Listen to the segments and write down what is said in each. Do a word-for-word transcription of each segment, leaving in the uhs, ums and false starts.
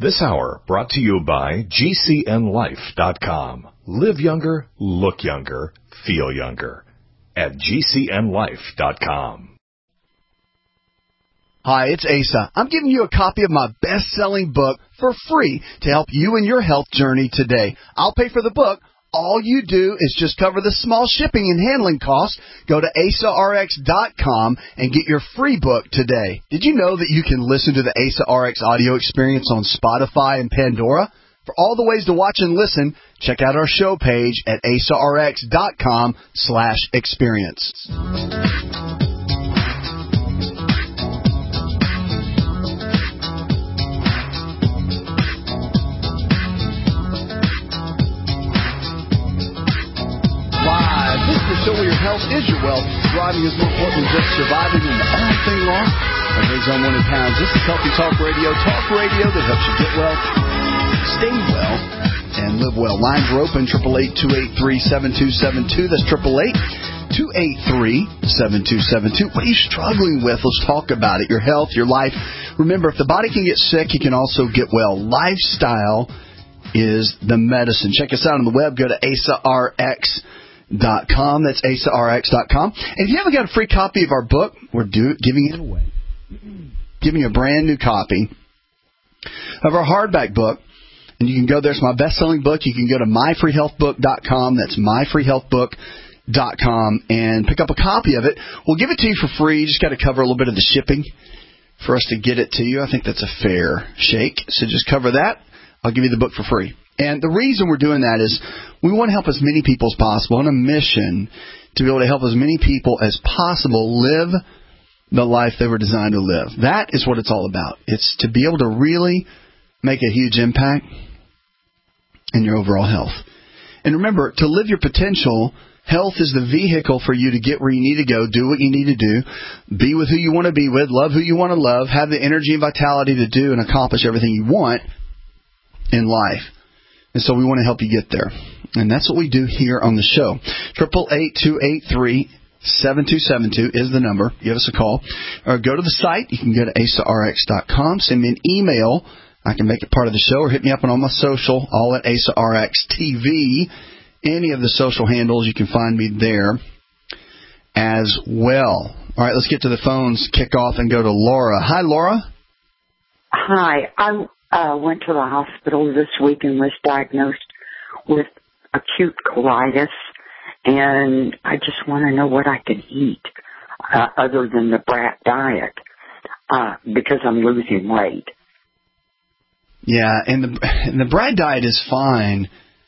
This hour brought to you by G C N life dot com. Live younger, look younger, feel younger at G C N life dot com. Hi, it's Asa. I'm giving you a copy of my best-selling book for free to help you in your health journey today. I'll pay for the book. All you do is just cover the small shipping and handling costs. Go to asa r x dot com and get your free book today. Did you know that you can listen to the Asa R X audio experience on Spotify and Pandora? For all the ways to watch and listen, check out our show page at asa r x dot com slash experience. So where your health is your wealth. Thriving is more important than just surviving in the all thing long. Or raise unwanted pounds. This is Healthy Talk Radio. Talk radio that helps you get well, stay well, and live well. Lines are open. eight eight eight, two eight three, seven two seven two. That's eight eight eight, two eight three, seven two seven two. What are you struggling with? Let's talk about it. Your health, your life. Remember, if the body can get sick, it can also get well. Lifestyle is the medicine. Check us out on the web. Go to asa r x dot com. That's asa r x dot com. And if you haven't got a free copy of our book, we're do, giving it away. Giving you a brand new copy of our hardback book. And you can go there. It's my best-selling book. You can go to my free health book dot com. That's my free health book dot com and pick up a copy of it. We'll give it to you for free. You just got to cover a little bit of the shipping for us to get it to you. I think that's a fair shake. So just cover that. I'll give you the book for free. And the reason we're doing that is we want to help as many people as possible on a mission to be able to help as many people as possible live the life they were designed to live. That is what it's all about. It's to be able to really make a huge impact in your overall health. And remember, to live your potential, health is the vehicle for you to get where you need to go, do what you need to do, be with who you want to be with, love who you want to love, have the energy and vitality to do and accomplish everything you want in life. And so we want to help you get there. And that's what we do here on the show. eight eight eight, two eight three, seven two seven two is the number. Give us a call. Or go to the site. You can go to asa r x dot com. Send me an email. I can make it part of the show. Or hit me up on all my social, all at Asa R X T V. Any of the social handles, you can find me there as well. All right, let's get to the phones, kick off, and go to Laura. Hi, Laura. Hi. I uh, went to the hospital this week and was diagnosed with acute colitis, and I just want to know what I can eat uh, other than the brat diet uh, because I'm losing weight. Yeah, and the and the brat diet is fine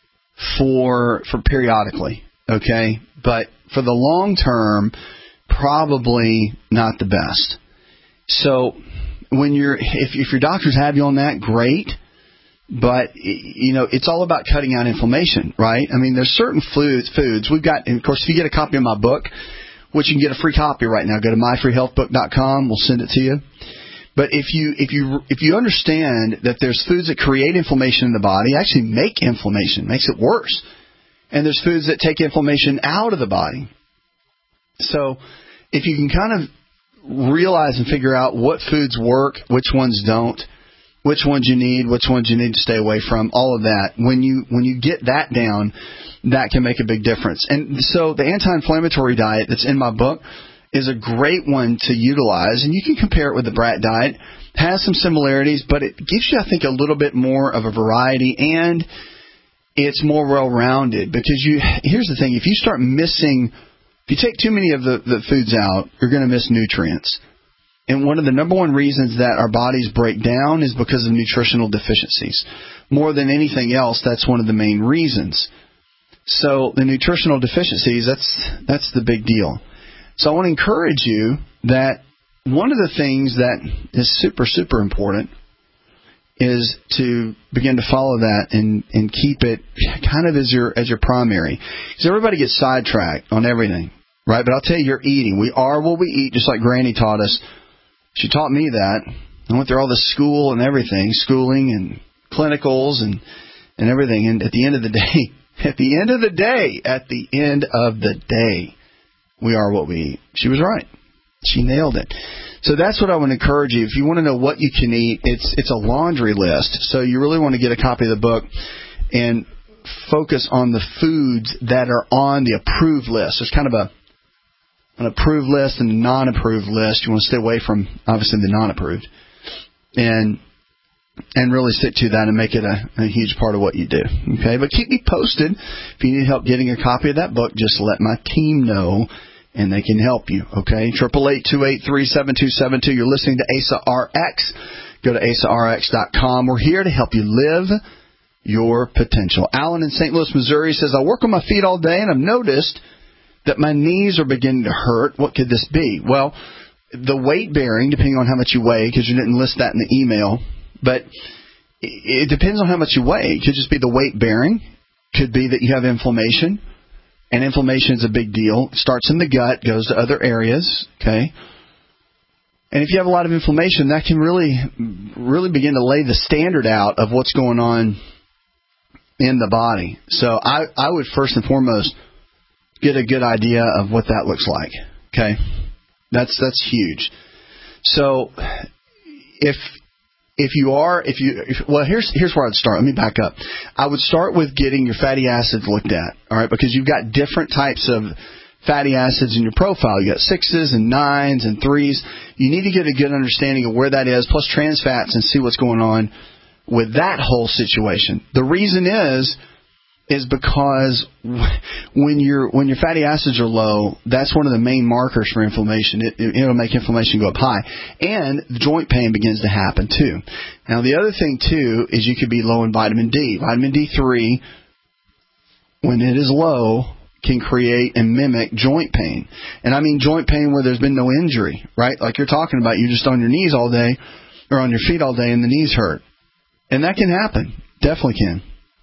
for for periodically, okay? But for the long term, probably not the best. So when you're if if your doctors have you on that, great. But, you know, it's all about cutting out inflammation, right? I mean, there's certain foods, foods we've got, and of course, if you get a copy of my book, which you can get a free copy right now, go to my free health book dot com. We'll send it to you. But if you if you if you understand that there's foods that create inflammation in the body, actually make inflammation, makes it worse, and there's foods that take inflammation out of the body. So if you can kind of realize and figure out what foods work, which ones don't, which ones you need, which ones you need to stay away from, all of that. When you when you get that down, that can make a big difference. And so the anti-inflammatory diet that's in my book is a great one to utilize, and you can compare it with the brat diet. It has some similarities, but it gives you, I think, a little bit more of a variety, and it's more well-rounded. Because you here's the thing, if you start missing, if you take too many of the, the foods out, you're going to miss nutrients. And one of the number one reasons that our bodies break down is because of nutritional deficiencies. More than anything else, that's one of the main reasons. So the nutritional deficiencies, that's that's the big deal. So I want to encourage you that one of the things that is super, super important is to begin to follow that and, and keep it kind of as your as your primary. Because everybody gets sidetracked on everything, right? But I'll tell you, you're eating. We are what we eat, just like Granny taught us. She taught me that. I went through all the school and everything, schooling and clinicals and, and everything. And at the end of the day, at the end of the day, at the end of the day, we are what we eat. She was right. She nailed it. So that's what I want to encourage you. If you want to know what you can eat, it's it's a laundry list. So you really want to get a copy of the book and focus on the foods that are on the approved list. There's kind of a an approved list and a non-approved list. You want to stay away from, obviously, the non-approved. And and really stick to that and make it a, a huge part of what you do. Okay, but keep me posted. If you need help getting a copy of that book, just let my team know, and they can help you. Okay, triple eight two eight three seven two seven two. You're listening to Asa R X. Go to asa r x dot com. We're here to help you live your potential. Alan in Saint Louis, Missouri says, I work on my feet all day, and I've noticed that my knees are beginning to hurt. What could this be? Well, the weight bearing, depending on how much you weigh, because you didn't list that in the email, but it depends on how much you weigh. It could just be the weight bearing. Could be that you have inflammation, and inflammation is a big deal. It starts in the gut, goes to other areas, okay? And if you have a lot of inflammation, that can really, really begin to lay the standard out of what's going on in the body. So I, I would first and foremost get a good idea of what that looks like, okay? That's that's huge. So if if you are if you if, well here's here's where I'd start. Let me back up. I would start with getting your fatty acids looked at, all right? Because you've got different types of fatty acids in your profile. You got sixes and nines and threes. You need to get a good understanding of where that is, plus trans fats, and see what's going on with that whole situation. The reason is is because when your when your fatty acids are low, that's one of the main markers for inflammation. It, it, it'll make inflammation go up high. And joint pain begins to happen, too. Now, the other thing, too, is you could be low in vitamin D. Vitamin D three, when it is low, can create and mimic joint pain. And I mean joint pain where there's been no injury, right? Like you're talking about, you're just on your knees all day or on your feet all day and the knees hurt. And that can happen. Definitely can.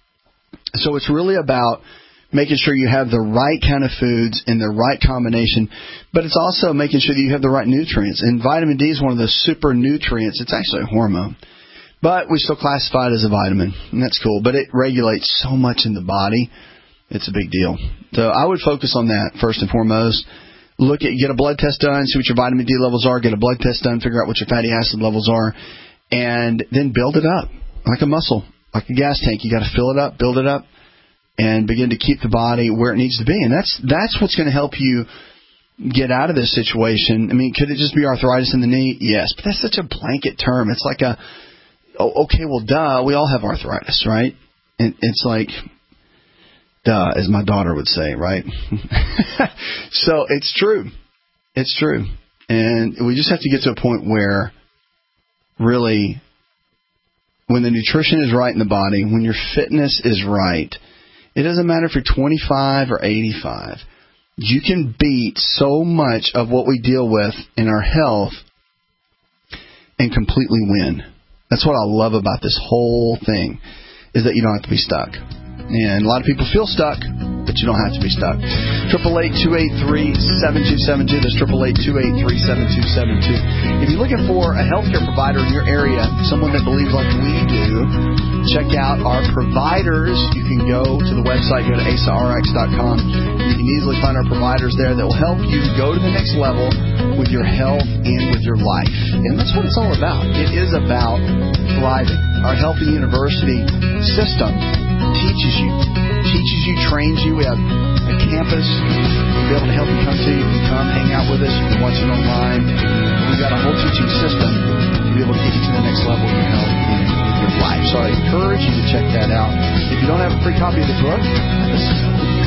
So it's really about making sure you have the right kind of foods in the right combination, but it's also making sure that you have the right nutrients. And vitamin D is one of the super nutrients. It's actually a hormone, but we still classify it as a vitamin, and that's cool. But it regulates so much in the body. It's a big deal. So I would focus on that first and foremost. Look at, get a blood test done, see what your vitamin D levels are, get a blood test done, figure out what your fatty acid levels are, and then build it up like a muscle, like a gas tank. You got to fill it up, build it up, and begin to keep the body where it needs to be. And that's that's what's going to help you get out of this situation. I mean, could it just be arthritis in the knee? Yes, but that's such a blanket term. It's like a, oh, okay, well, duh, we all have arthritis, right? And it's like, duh, as my daughter would say, right? So it's true. It's true. And we just have to get to a point where really when the nutrition is right in the body, when your fitness is right, it doesn't matter if you're twenty-five or eighty-five. You can beat so much of what we deal with in our health and completely win. That's what I love about this whole thing, is that you don't have to be stuck. And a lot of people feel stuck, but you don't have to be stuck. triple eight two eight three seven two seven two. That's triple eight two eight three seven two seven two. If you're looking for a healthcare provider in your area, someone that believes like we do, check out our providers. You can go to the website, go to asa r x dot com. You can easily find our providers there that will help you go to the next level with your health and with your life. And that's what it's all about. It is about thriving. Our Healthy University system teaches you, teaches you, trains you. We have a campus. We'll be able to help you come to. You can come hang out with us. You can watch it online. We've got a whole teaching system to be able to get you to the next level in your health and with your life. So I encourage you to check that out. If you don't have a free copy of the book, this is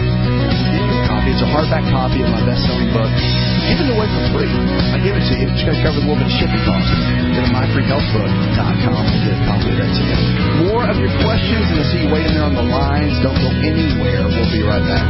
a copy. It's a hardback copy of my best-selling book. Give it away for free. I give it to you. Just got to cover a little bit of shipping costs. Go to my free health book dot com and get a copy of that today. More of your questions, and I see you waiting there on the lines. Don't go anywhere. We'll be right back.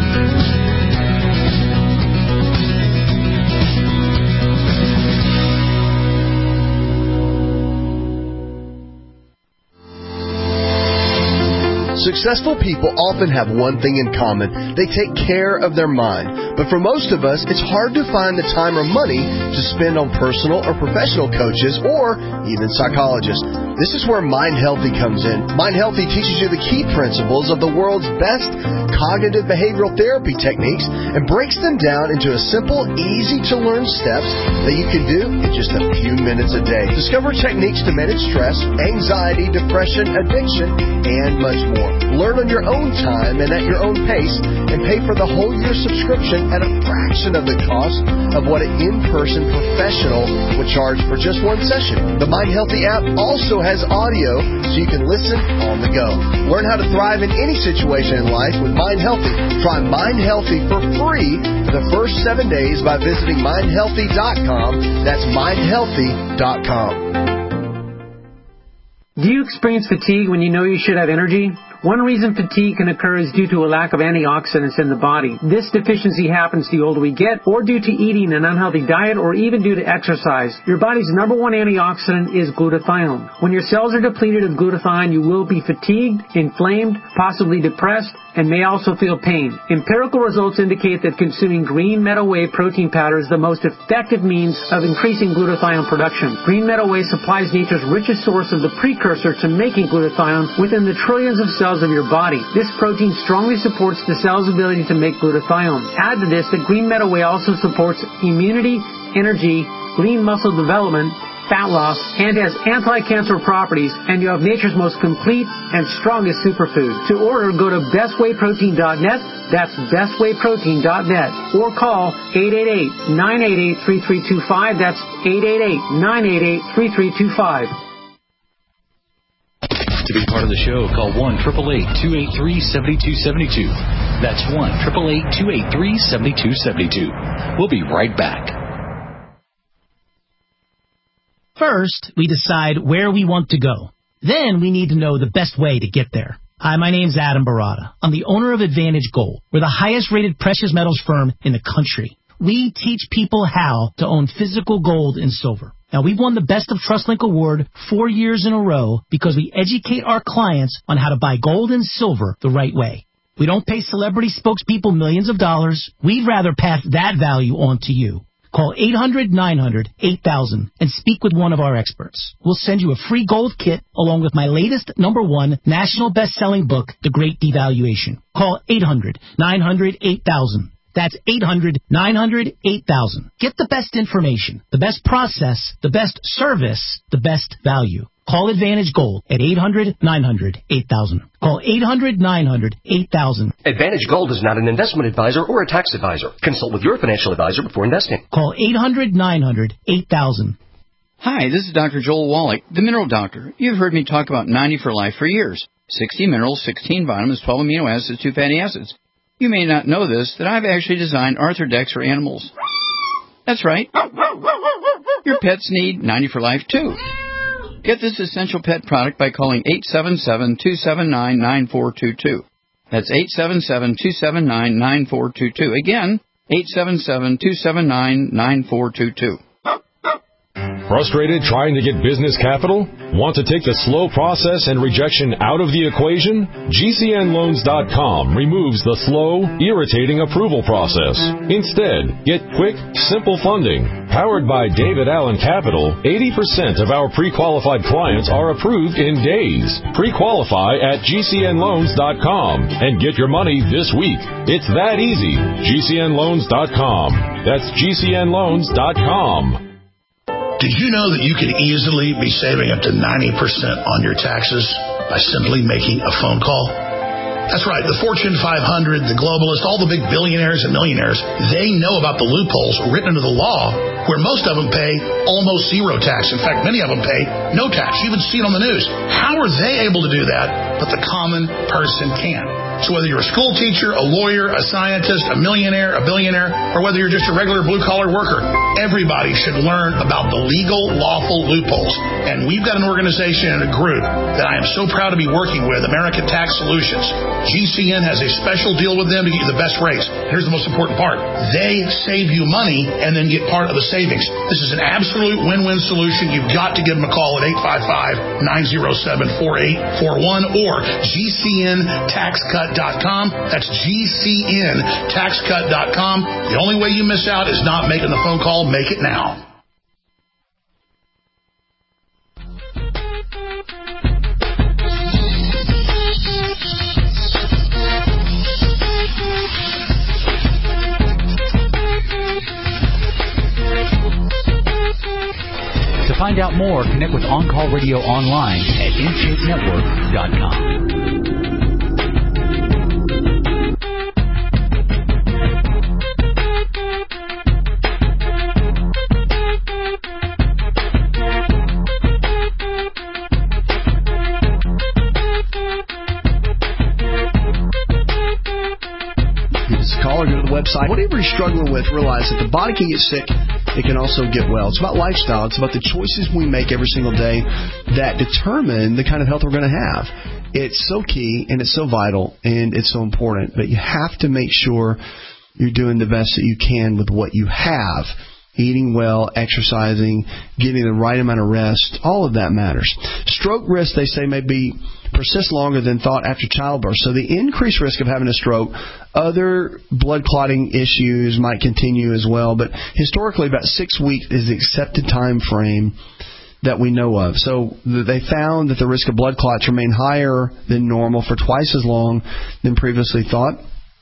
Successful people often have one thing in common. They take care of their mind. But for most of us, it's hard to find the time or money to spend on personal or professional coaches or even psychologists. This is where Mind Healthy comes in. Mind Healthy teaches you the key principles of the world's best cognitive behavioral therapy techniques and breaks them down into a simple, easy-to-learn steps that you can do in just a few minutes a day. Discover techniques to manage stress, anxiety, depression, addiction, and much more. Learn on your own time and at your own pace, and pay for the whole year subscription at a fraction of the cost of what an in-person professional would charge for just one session. The Mind Healthy app also has audio so you can listen on the go. Learn how to thrive in any situation in life with Mind Healthy. Try Mind Healthy for free for the first seven days by visiting mind healthy dot com. That's mind healthy dot com. Do you experience fatigue when you know you should have energy? One reason fatigue can occur is due to a lack of antioxidants in the body. This deficiency happens the older we get, or due to eating an unhealthy diet, or even due to exercise. Your body's number one antioxidant is glutathione. When your cells are depleted of glutathione, you will be fatigued, inflamed, possibly depressed, and may also feel pain. Empirical results indicate that consuming green meadow whey protein powder is the most effective means of increasing glutathione production. Green meadow whey supplies nature's richest source of the precursor to making glutathione within the trillions of cells of your body. This protein strongly supports the cell's ability to make glutathione. Add to this that green meadow whey also supports immunity, energy, lean muscle development, fat loss, and has anti-cancer properties, and you have nature's most complete and strongest superfood. To order, go to best whey protein dot net, that's best whey protein dot net, or call eight eight eight, nine eight eight, three three two five, that's eight eight eight, nine eight eight, three three two five. To be part of the show, call one eight eight eight, two eight three, seven two seven two. That's one eight eight eight, two eight three, seven two seven two. We'll be right back. First, we decide where we want to go. Then we need to know the best way to get there. Hi, my name's Adam Barada. I'm the owner of Advantage Gold. We're the highest-rated precious metals firm in the country. We teach people how to own physical gold and silver. Now, we've won the Best of TrustLink Award four years in a row because we educate our clients on how to buy gold and silver the right way. We don't pay celebrity spokespeople millions of dollars. We'd rather pass that value on to you. Call eight hundred, nine hundred, eight thousand and speak with one of our experts. We'll send you a free gold kit along with my latest number one national best-selling book, The Great Devaluation. Call eight hundred, nine hundred, eight thousand. That's eight hundred, nine hundred, eight thousand. Get the best information, the best process, the best service, the best value. Call Advantage Gold at eight hundred, nine hundred, eight thousand. Call eight hundred, nine hundred, eight thousand. Advantage Gold is not an investment advisor or a tax advisor. Consult with your financial advisor before investing. Call eight hundred, nine hundred, eight thousand. Hi, this is Doctor Joel Wallach, the Mineral Doctor. You've heard me talk about ninety for Life for years. sixty minerals, sixteen vitamins, twelve amino acids, two fatty acids. You may not know this, that I've actually designed Arthrodex for animals. That's right. Your pets need ninety for Life, too. Get this essential pet product by calling eight seven seven, two seven nine, nine four two two. That's eight seven seven, two seven nine, nine four two two. Again, eight seven seven, two seven nine, nine four two two. Frustrated trying to get business capital? Want to take the slow process and rejection out of the equation? G C N loans dot com removes the slow, irritating approval process. Instead, get quick, simple funding. Powered by David Allen Capital, eighty percent of our pre-qualified clients are approved in days. Pre-qualify at G C N loans dot com and get your money this week. It's that easy. G C N loans dot com. That's G C N loans dot com. Did you know that you could easily be saving up to ninety percent on your taxes by simply making a phone call? That's right. The Fortune five hundred, the globalists, all the big billionaires and millionaires, they know about the loopholes written into the law where most of them pay almost zero tax. In fact, many of them pay no tax. You even see it on the news. How are they able to do that, but the common person can't? So whether you're a school teacher, a lawyer, a scientist, a millionaire, a billionaire, or whether you're just a regular blue-collar worker, everybody should learn about the legal, lawful loopholes. And we've got an organization and a group that I am so proud to be working with, American Tax Solutions. G C N has a special deal with them to get you the best rates. Here's the most important part. They save you money and then get part of the savings. This is an absolute win-win solution. You've got to give them a call at eight five five, nine oh seven, four eight four one or G C N tax cut dot com. That's G C N tax cut dot com. The only way you miss out is not making the phone call. Make it now. To find out more, connect with On Call Radio online at intake network dot com. Call or go to the website. Whatever you're struggling with, realize that the body can get sick. It can also get well. It's about lifestyle. It's about the choices we make every single day that determine the kind of health we're going to have. It's so key, and it's so vital, and it's so important. But you have to make sure you're doing the best that you can with what you have. Eating well, exercising, getting the right amount of rest, all of that matters. Stroke risk, they say, may be persist longer than thought after childbirth. So the increased risk of having a stroke, other blood clotting issues might continue as well. But historically, about six weeks is the accepted time frame that we know of. So they found that the risk of blood clots remain higher than normal for twice as long than previously thought.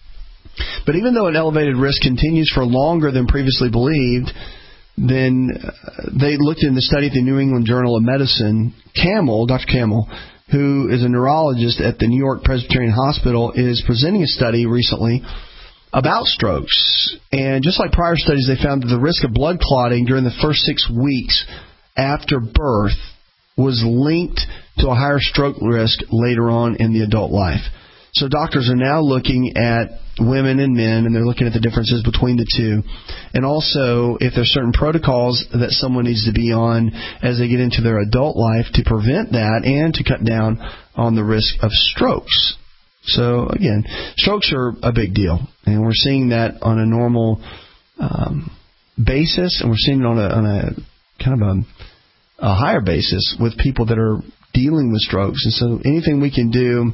But even though an elevated risk continues for longer than previously believed, then they looked in the study at the New England Journal of Medicine. Camel, Doctor Camel, who is a neurologist at the New York Presbyterian Hospital, is presenting a study recently about strokes. And just like prior studies, they found that the risk of blood clotting during the first six weeks after birth was linked to a higher stroke risk later on in the adult life. So doctors are now looking at women and men, and they're looking at the differences between the two. And also, if there's certain protocols that someone needs to be on as they get into their adult life to prevent that and to cut down on the risk of strokes. So, again, strokes are a big deal. And we're seeing that on a normal um, basis, and we're seeing it on a, on a kind of a, a higher basis with people that are dealing with strokes. And so anything we can do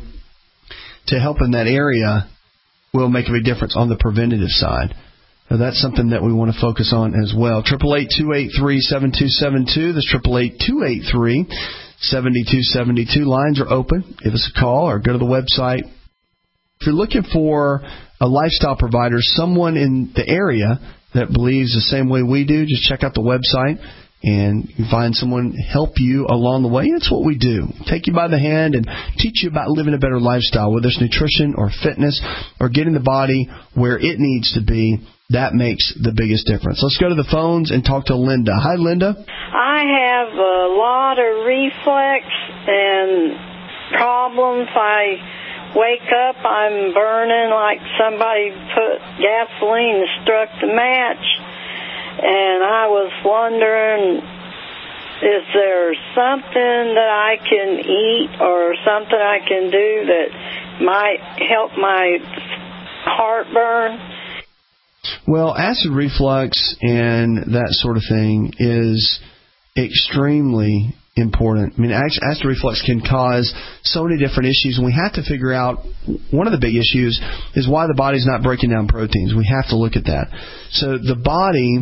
to help in that area will make a big difference on the preventative side. So that's something that we want to focus on as well. eight eight eight, two eight three, seven two seven two. That's eight eight eight, two eight three, seven two seven two. Lines are open. Give us a call or go to the website. If you're looking for a lifestyle provider, someone in the area that believes the same way we do, just check out the website. And you find someone help you along the way. That's what we do. Take you by the hand and teach you about living a better lifestyle, whether it's nutrition or fitness or getting the body where it needs to be. That makes the biggest difference. Let's go to the phones and talk to Linda. Hi, Linda. I have a lot of reflex and problems. I wake up, I'm burning like somebody put gasoline and struck the match. And I was wondering, is there something that I can eat or something I can do that might help my heartburn? Well, acid reflux and that sort of thing is extremely important. I mean, acid reflux can cause so many different issues, and we have to figure out, one of the big issues is why the body's not breaking down proteins. We have to look at that. So the body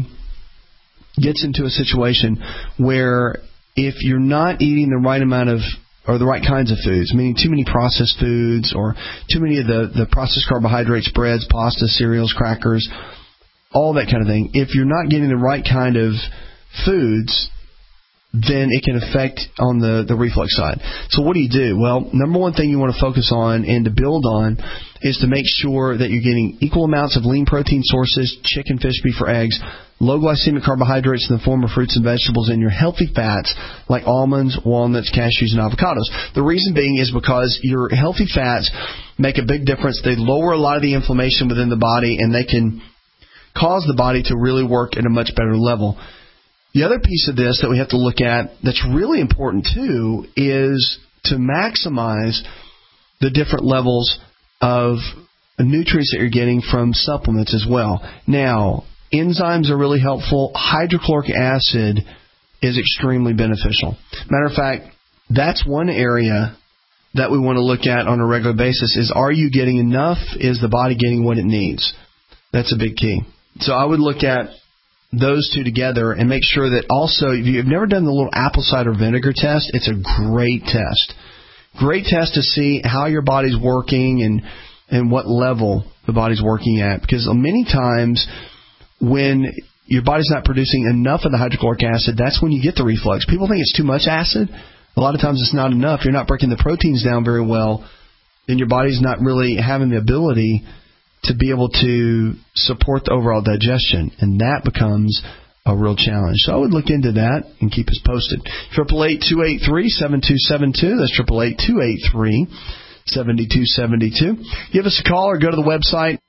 gets into a situation where if you're not eating the right amount of, or the right kinds of foods, meaning too many processed foods or too many of the, the processed carbohydrates, breads, pasta, cereals, crackers, all that kind of thing, if you're not getting the right kind of foods, then it can affect on the, the reflux side. So what do you do? Well, number one thing you want to focus on and to build on is to make sure that you're getting equal amounts of lean protein sources, chicken, fish, beef, or eggs, low glycemic carbohydrates in the form of fruits and vegetables, and your healthy fats like almonds, walnuts, cashews, and avocados. The reason being is because your healthy fats make a big difference. They lower a lot of the inflammation within the body, and they can cause the body to really work at a much better level. The other piece of this that we have to look at that's really important too is to maximize the different levels of nutrients that you're getting from supplements as well. Now, enzymes are really helpful. Hydrochloric acid is extremely beneficial. Matter of fact, that's one area that we want to look at on a regular basis is, are you getting enough? Is the body getting what it needs? That's a big key. So I would look at those two together and make sure that also, if you've never done the little apple cider vinegar test, it's a great test. Great test to see how your body's working and, and what level the body's working at. Because many times when your body's not producing enough of the hydrochloric acid, that's when you get the reflux. People think it's too much acid. A lot of times it's not enough. You're not breaking the proteins down very well, then your body's not really having the ability to be able to support the overall digestion, and that becomes a real challenge. So I would look into that and keep us posted. triple eight, two eight three, seven two seven two. That's triple eight, two eight three, seven two seven two. Give us a call or go to the website.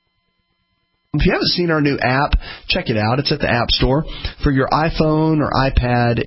If you haven't seen our new app, check it out. It's at the App Store. For your iPhone or iPad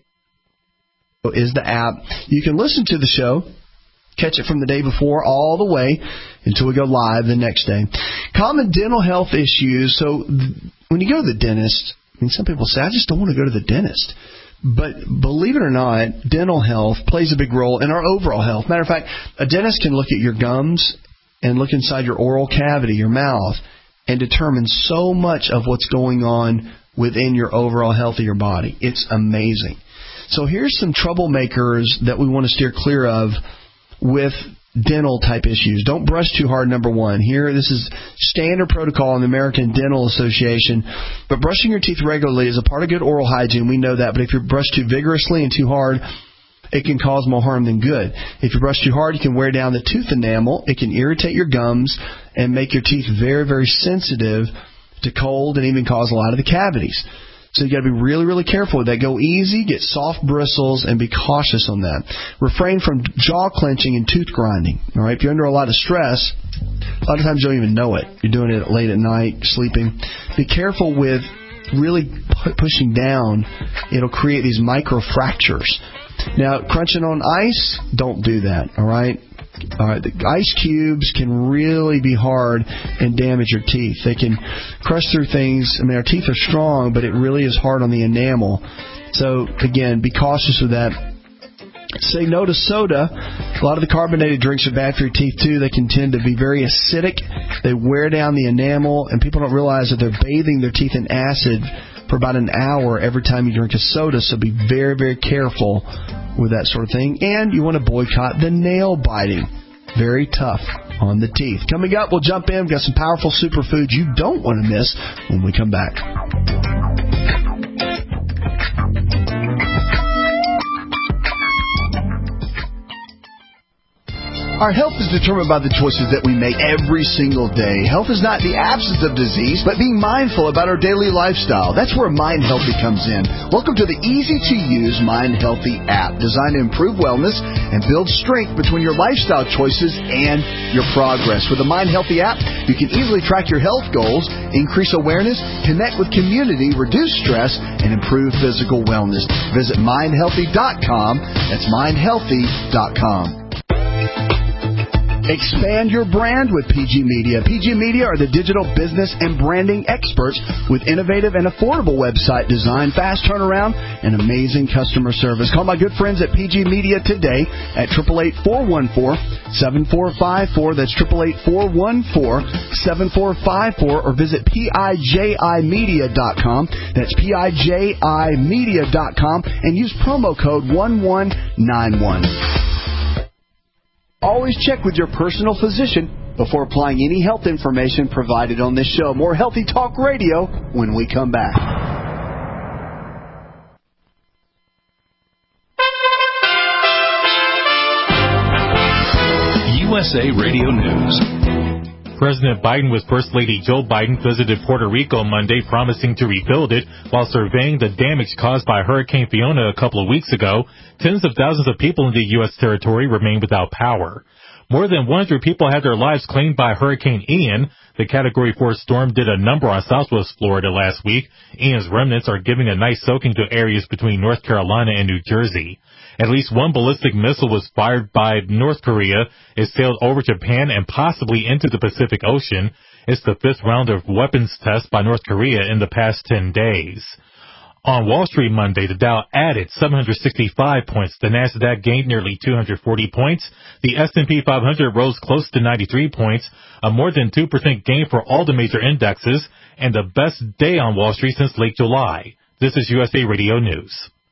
is the app. You can listen to the show, catch it from the day before all the way until we go live the next day. Common dental health issues. So when you go to the dentist, I mean, some people say, I just don't want to go to the dentist. But believe it or not, dental health plays a big role in our overall health. Matter of fact, a dentist can look at your gums and look inside your oral cavity, your mouth, and determine so much of what's going on within your overall health of your body. It's amazing. So here's some troublemakers that we want to steer clear of with dental type issues. Don't brush too hard, number one. Here, this is standard protocol in the American Dental Association. But brushing your teeth regularly is a part of good oral hygiene. We know that. But if you brush too vigorously and too hard, it can cause more harm than good. If you brush too hard, you can wear down the tooth enamel. It can irritate your gums and make your teeth very, very sensitive to cold and even cause a lot of the cavities. So you got to be really, really careful with that. Go easy, get soft bristles, and be cautious on that. Refrain from jaw clenching and tooth grinding. All right, if you're under a lot of stress, a lot of times you don't even know it. You're doing it late at night, sleeping. Be careful with really pu- pushing down. It'll create these micro fractures. Now, crunching on ice, don't do that. All right. All right, the ice cubes can really be hard and damage your teeth. They can crush through things. I mean, our teeth are strong, but it really is hard on the enamel. So, again, be cautious with that. Say no to soda. A lot of the carbonated drinks are bad for your teeth, too. They can tend to be very acidic. They wear down the enamel, and people don't realize that they're bathing their teeth in acid for about an hour every time you drink a soda. So be very, very careful with that sort of thing. And you want to boycott the nail biting. Very tough on the teeth. Coming up, we'll jump in. We've got some powerful superfoods you don't want to miss when we come back. Our health is determined by the choices that we make every single day. Health is not the absence of disease, but being mindful about our daily lifestyle. That's where Mind Healthy comes in. Welcome to the easy-to-use Mind Healthy app, designed to improve wellness and build strength between your lifestyle choices and your progress. With the Mind Healthy app, you can easily track your health goals, increase awareness, connect with community, reduce stress, and improve physical wellness. Visit mind healthy dot com. That's mind healthy dot com. Expand your brand with P G Media. P G Media are the digital business and branding experts with innovative and affordable website design, fast turnaround, and amazing customer service. Call my good friends at P G Media today at eight eight eight, four one four, seven four five four. That's eight eight eight, four one four, seven four five four, or visit P I J I media dot com. That's P I J I media dot com and use promo code one one nine one. Always check with your personal physician before applying any health information provided on this show. More Healthy Talk Radio when we come back. U S A Radio News. President Biden with First Lady Jill Biden visited Puerto Rico Monday, promising to rebuild it while surveying the damage caused by Hurricane Fiona a couple of weeks ago. Tens of thousands of people in the U S territory remain without power. More than one hundred people had their lives claimed by Hurricane Ian. The Category four storm did a number on Southwest Florida last week. Ian's remnants are giving a nice soaking to areas between North Carolina and New Jersey. At least one ballistic missile was fired by North Korea. It sailed over Japan and possibly into the Pacific Ocean. It's the fifth round of weapons tests by North Korea in the past ten days. On Wall Street Monday, the Dow added seven hundred sixty-five points. The Nasdaq gained nearly two hundred forty points. The S and P five hundred rose close to ninety-three points, a more than two percent gain for all the major indexes, and the best day on Wall Street since late July. This is U S A Radio News.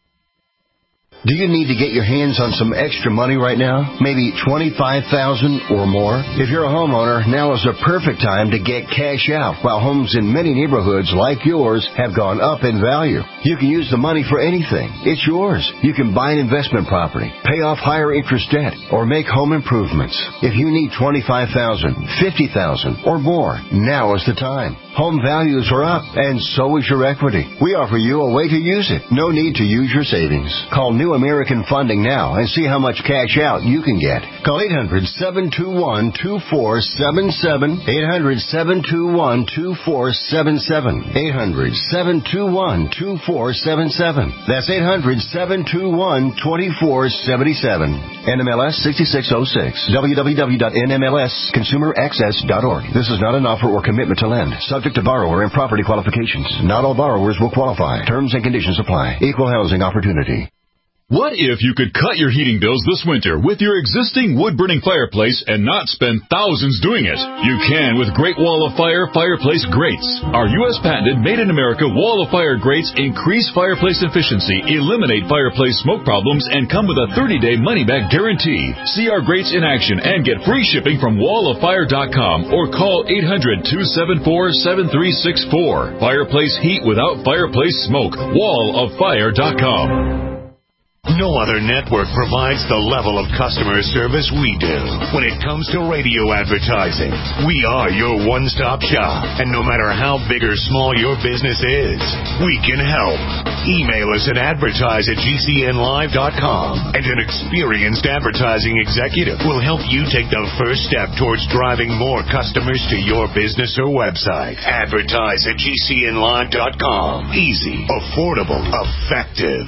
Do you need to get your hands on some extra money right now? Maybe twenty-five thousand dollars or more? If you're a homeowner, now is the perfect time to get cash out. While homes in many neighborhoods like yours have gone up in value, you can use the money for anything. It's yours. You can buy an investment property, pay off higher interest debt, or make home improvements. If you need twenty-five thousand dollars, fifty thousand dollars, or more, now is the time. Home values are up, and so is your equity. We offer you a way to use it. No need to use your savings. Call New American Funding now and see how much cash out you can get. Call eight hundred, seven two one, two four seven seven, eight hundred, seven two one, two four seven seven, eight hundred, seven two one, two four seven seven. That's eight hundred, seven two one, two four seven seven. N M L S sixty-six oh six. w w w dot n m l s consumer access dot org. This is not an offer or commitment to lend. Subject to borrower and property qualifications. Not all borrowers will qualify. Terms and conditions apply. Equal housing opportunity. What if you could cut your heating bills this winter with your existing wood-burning fireplace and not spend thousands doing it? You can with Great Wall of Fire Fireplace Grates. Our U S patented made-in-America Wall of Fire grates increase fireplace efficiency, eliminate fireplace smoke problems, and come with a thirty-day money-back guarantee. See our grates in action and get free shipping from wall of fire dot com or call eight hundred, two seven four, seven three six four. Fireplace heat without fireplace smoke. wall of fire dot com. No other network provides the level of customer service we do. When it comes to radio advertising, we are your one-stop shop. And no matter how big or small your business is, we can help. Email us at advertise at g c n live dot com, and an experienced advertising executive will help you take the first step towards driving more customers to your business or website. Advertise at g c n live dot com. Easy, affordable, effective.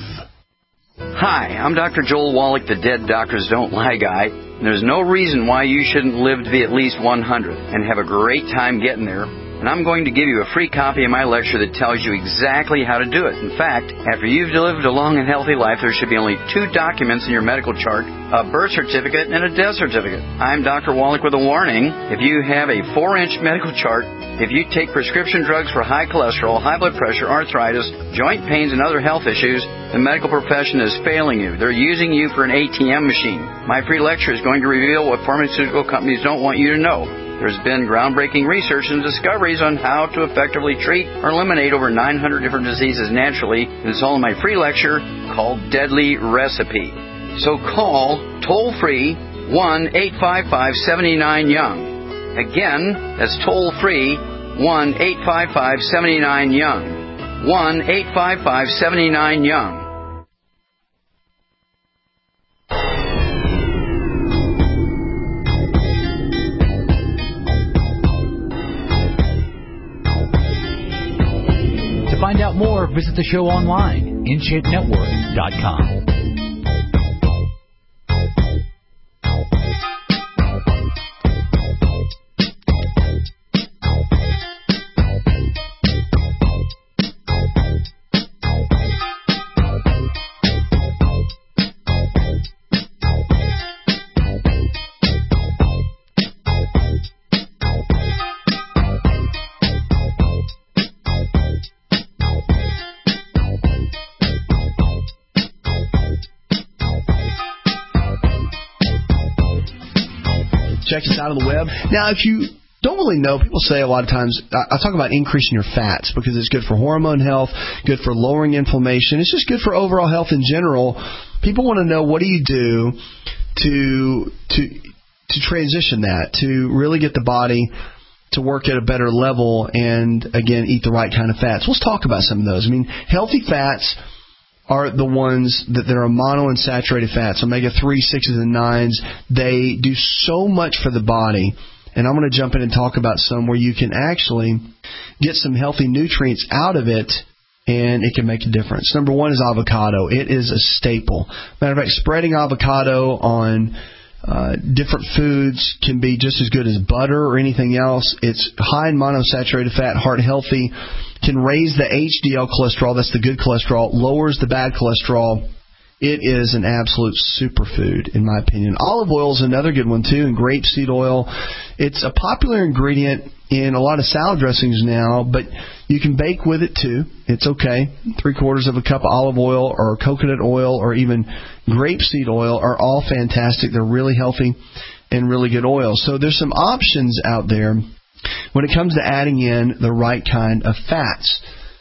Hi, I'm Doctor Joel Wallach, the Dead Doctors Don't Lie guy. And there's no reason why you shouldn't live to be at least one hundred and have a great time getting there. And I'm going to give you a free copy of my lecture that tells you exactly how to do it. In fact, after you've lived a long and healthy life, there should be only two documents in your medical chart, a birth certificate and a death certificate. I'm Doctor Wallach with a warning. If you have a four-inch medical chart, if you take prescription drugs for high cholesterol, high blood pressure, arthritis, joint pains, and other health issues, the medical profession is failing you. They're using you for an A T M machine. My free lecture is going to reveal what pharmaceutical companies don't want you to know. There's been groundbreaking research and discoveries on how to effectively treat or eliminate over nine hundred different diseases naturally. And it's all in my free lecture called Deadly Recipe. So call toll-free one eight five five, seven nine, young. Again, that's toll-free one eight five five, seven nine, young. one eight five five, seven nine, young. To find out more, visit the show online, in shape network dot com. Check us out on the web. Now, if you don't really know, people say a lot of times, I talk about increasing your fats because it's good for hormone health, good for lowering inflammation. It's just good for overall health in general. People want to know, what do you do to to to transition that, to really get the body to work at a better level and, again, eat the right kind of fats. Let's talk about some of those. I mean, healthy fats are the ones that, that are monounsaturated fats, omega three, sixes, and nines. They do so much for the body. And I'm going to jump in and talk about some where you can actually get some healthy nutrients out of it, and it can make a difference. Number one is avocado. It is a staple. Matter of fact, spreading avocado on uh, different foods can be just as good as butter or anything else. It's high in monounsaturated fat, heart healthy, can raise the H D L cholesterol, that's the good cholesterol, lowers the bad cholesterol. It is an absolute superfood, in my opinion. Olive oil is another good one, too, and grapeseed oil. It's a popular ingredient in a lot of salad dressings now, but you can bake with it, too. It's okay. Three quarters of a cup of olive oil or coconut oil or even grapeseed oil are all fantastic. They're really healthy and really good oil. So there's some options out there when it comes to adding in the right kind of fats.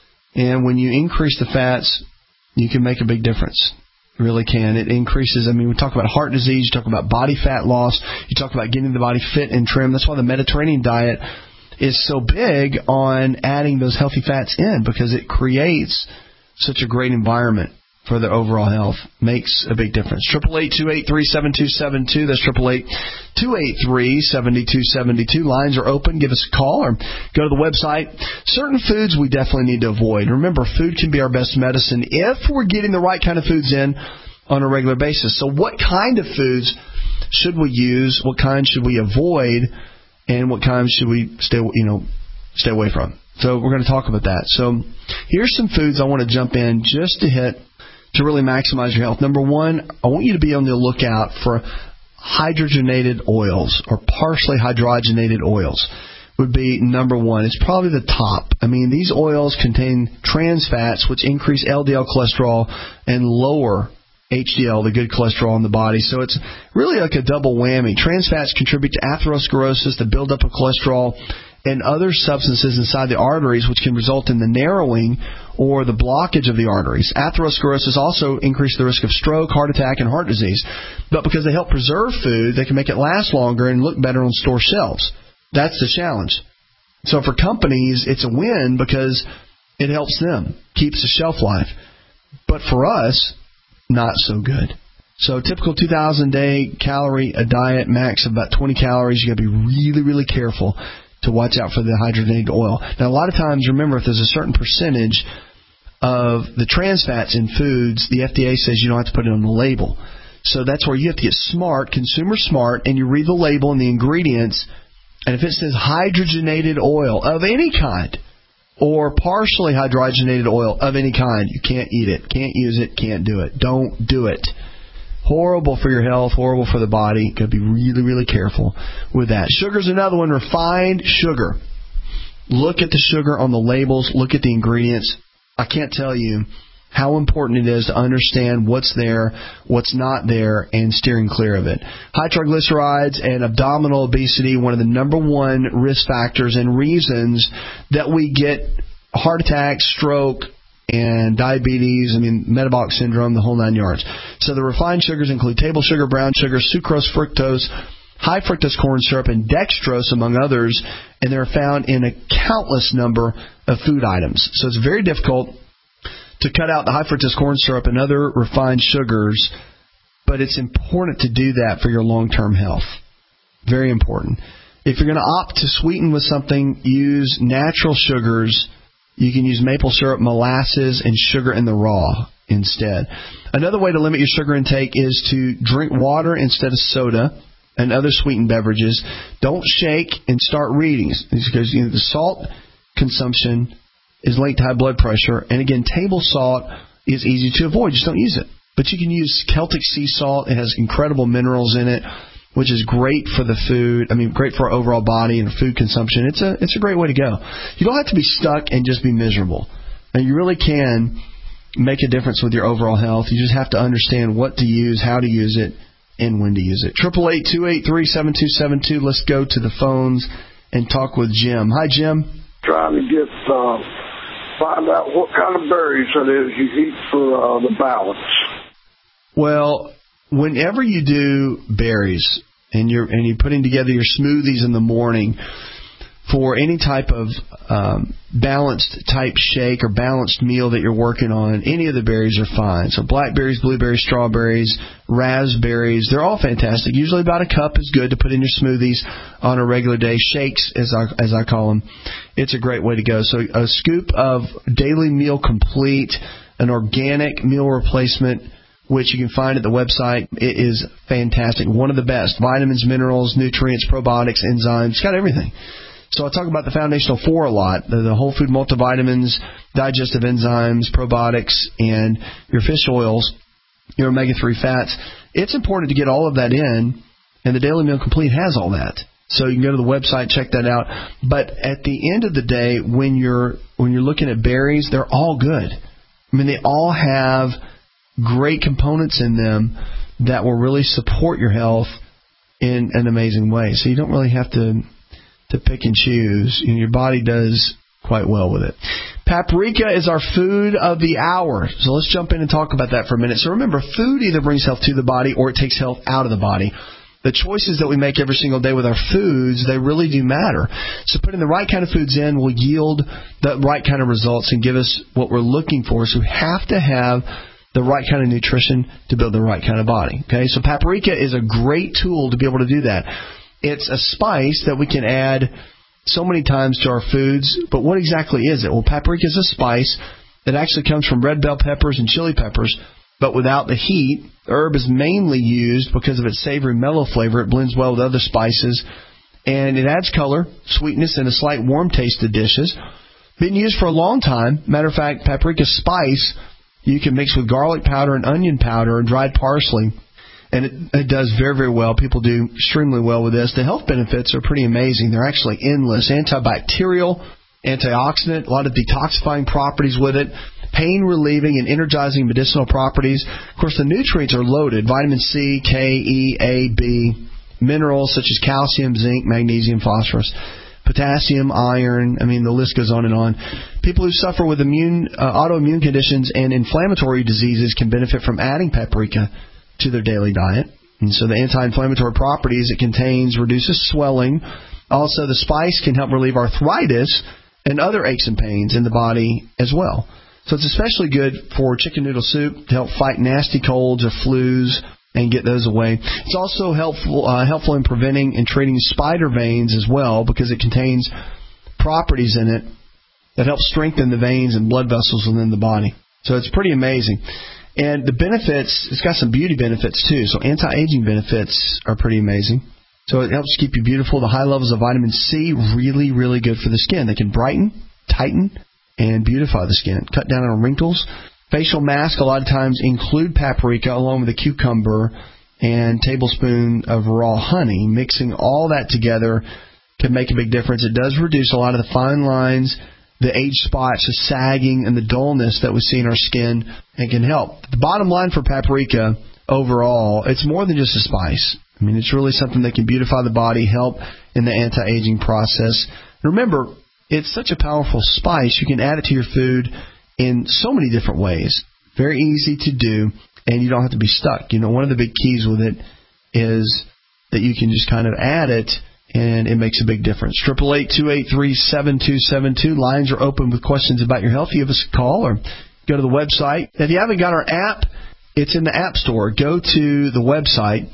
And when you increase the fats, you can make a big difference. Really can. It increases, I mean, we talk about heart disease, you talk about body fat loss, you talk about getting the body fit and trim. That's why the Mediterranean diet is so big on adding those healthy fats in, because it creates such a great environment for their overall health. Makes a big difference. eight eight eight, two eight three, seven two seven two. That's eight eight eight, two eight three, seven two seven two. Lines are open. Give us a call or go to the website. Certain foods we definitely need to avoid. Remember, food can be our best medicine if we're getting the right kind of foods in on a regular basis. So what kind of foods should we use? What kind should we avoid? And what kind should we stay, you know, stay away from? So we're going to talk about that. So here's some foods I want to jump in just to hit to really maximize your health. Number one, I want you to be on the lookout for hydrogenated oils or partially hydrogenated oils would be number one. It's probably the top. I mean, these oils contain trans fats, which increase L D L cholesterol and lower H D L, the good cholesterol in the body. So it's really like a double whammy. Trans fats contribute to atherosclerosis, the buildup of cholesterol, and other substances inside the arteries, which can result in the narrowing or the blockage of the arteries. Atherosclerosis also increases the risk of stroke, heart attack, and heart disease. But because they help preserve food, they can make it last longer and look better on store shelves. That's the challenge. So for companies, it's a win because it helps them, keeps the shelf life. But for us, not so good. So typical two thousand day calorie a diet, max of about twenty calories. You got to be really, really careful to watch out for the hydrogenated oil. Now, a lot of times, remember, if there's a certain percentage of the trans fats in foods, the F D A says you don't have to put it on the label. So that's where you have to get smart, consumer smart, and you read the label and the ingredients, and if it says hydrogenated oil of any kind or partially hydrogenated oil of any kind, you can't eat it, can't use it, can't do it. Don't do it. Horrible for your health, horrible for the body. Got to be really, really careful with that. Sugar's another one, refined sugar. Look at the sugar on the labels. Look at the ingredients. I can't tell you how important it is to understand what's there, what's not there, and steering clear of it. High triglycerides and abdominal obesity, one of the number one risk factors and reasons that we get heart attack, stroke, and diabetes, I mean, metabolic syndrome, the whole nine yards. So the refined sugars include table sugar, brown sugar, sucrose, fructose, high fructose corn syrup, and dextrose, among others, and they're found in a countless number of food items. So it's very difficult to cut out the high fructose corn syrup and other refined sugars, but it's important to do that for your long-term health. Very important. If you're going to opt to sweeten with something, use natural sugars. You can use maple syrup, molasses, and sugar in the raw instead. Another way to limit your sugar intake is to drink water instead of soda and other sweetened beverages. Don't shake and start reading, because you know, the salt consumption is linked to high blood pressure. And again, table salt is easy to avoid. Just don't use it. But you can use Celtic sea salt. It has incredible minerals in it, which is great for the food. I mean, great for our overall body and food consumption. It's a it's a great way to go. You don't have to be stuck and just be miserable. And you really can make a difference with your overall health. You just have to understand what to use, how to use it, and when to use it. eight eight eight, two eight three, seven two seven two. Let's go to the phones and talk with Jim. Hi, Jim. Trying to get, uh, find out what kind of berries it is you eat for uh, the balance. Well, whenever you do berries and you're and you're putting together your smoothies in the morning, for any type of um, balanced type shake or balanced meal that you're working on, any of the berries are fine. So blackberries, blueberries, strawberries, raspberries, they're all fantastic. Usually about a cup is good to put in your smoothies on a regular day. Shakes, as I, as I call them, it's a great way to go. So a scoop of Daily Meal Complete, an organic meal replacement, which you can find at the website. It is fantastic. One of the best. Vitamins, minerals, nutrients, probiotics, enzymes. It's got everything. So I talk about the Foundational Four a lot, the, the whole food multivitamins, digestive enzymes, probiotics, and your fish oils, your omega three fats. It's important to get all of that in, and the Daily Meal Complete has all that. So you can go to the website, check that out. But at the end of the day, when you're when you're looking at berries, they're all good. I mean, they all have great components in them that will really support your health in an amazing way. So you don't really have to to pick and choose. You know, your body does quite well with it. Paprika is our food of the hour. So let's jump in and talk about that for a minute. So remember, food either brings health to the body or it takes health out of the body. The choices that we make every single day with our foods, they really do matter. So putting the right kind of foods in will yield the right kind of results and give us what we're looking for. So we have to have the right kind of nutrition to build the right kind of body. Okay, so paprika is a great tool to be able to do that. It's a spice that we can add so many times to our foods, but what exactly is it? Well, paprika is a spice that actually comes from red bell peppers and chili peppers, but without the heat. The herb is mainly used because of its savory mellow flavor. It blends well with other spices, and it adds color, sweetness, and a slight warm taste to dishes. Been used for a long time. Matter of fact, paprika spice you can mix with garlic powder and onion powder and dried parsley, and it, it does very, very well. People do extremely well with this. The health benefits are pretty amazing. They're actually endless. Antibacterial, antioxidant, a lot of detoxifying properties with it, pain relieving and energizing medicinal properties. Of course, the nutrients are loaded. Vitamin C, K, E, A, B, minerals such as calcium, zinc, magnesium, phosphorus, potassium, iron. I mean, the list goes on and on. People who suffer with immune, uh, autoimmune conditions and inflammatory diseases can benefit from adding paprika to their daily diet. And so the anti-inflammatory properties it contains reduces swelling. Also, the spice can help relieve arthritis and other aches and pains in the body as well. So it's especially good for chicken noodle soup to help fight nasty colds or flus and get those away. It's also helpful uh, helpful in preventing and treating spider veins as well, because it contains properties in it that help strengthen the veins and blood vessels within the body. So it's pretty amazing. And the benefits, it's got some beauty benefits too. So anti-aging benefits are pretty amazing. So it helps keep you beautiful. The high levels of vitamin C, really, really good for the skin. They can brighten, tighten, and beautify the skin. Cut down on wrinkles. Facial masks a lot of times include paprika along with a cucumber and tablespoon of raw honey. Mixing all that together can make a big difference. It does reduce a lot of the fine lines, the age spots, the sagging, and the dullness that we see in our skin, and can help. The bottom line for paprika overall, it's more than just a spice. I mean, it's really something that can beautify the body, help in the anti-aging process. Remember, it's such a powerful spice, you can add it to your food in so many different ways. Very easy to do, and you don't have to be stuck. You know, one of the big keys with it is that you can just kind of add it, and it makes a big difference. eight eight eight, two eight three, seven two seven two. Lines are open with questions about your health. Give us a call or go to the website. If you haven't got our app, it's in the App Store. Go to the website,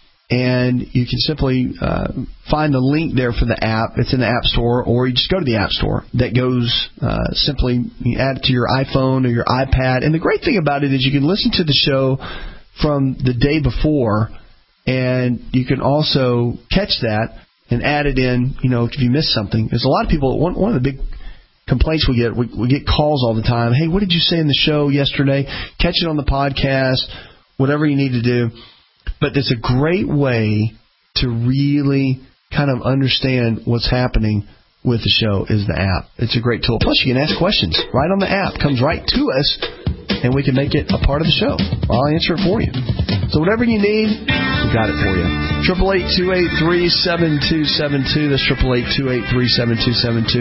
and you can simply uh, find the link there for the app. It's in the App Store, or you just go to the App Store. That goes uh, simply, you add it to your iPhone or your iPad. And the great thing about it is you can listen to the show from the day before, and you can also catch that and add it in, you know, if you miss something. There's a lot of people, one, one of the big complaints we get, we, we get calls all the time. Hey, what did you say in the show yesterday? Catch it on the podcast, whatever you need to do. But it's a great way to really kind of understand what's happening with the show is the app. It's a great tool. Plus, you can ask questions right on the app. It comes right to us, and we can make it a part of the show. I'll answer it for you. So whatever you need, we got it for you. eight eight eight, two eight three, seven two seven two. That's eight eight eight, two eight three, seven two seven two.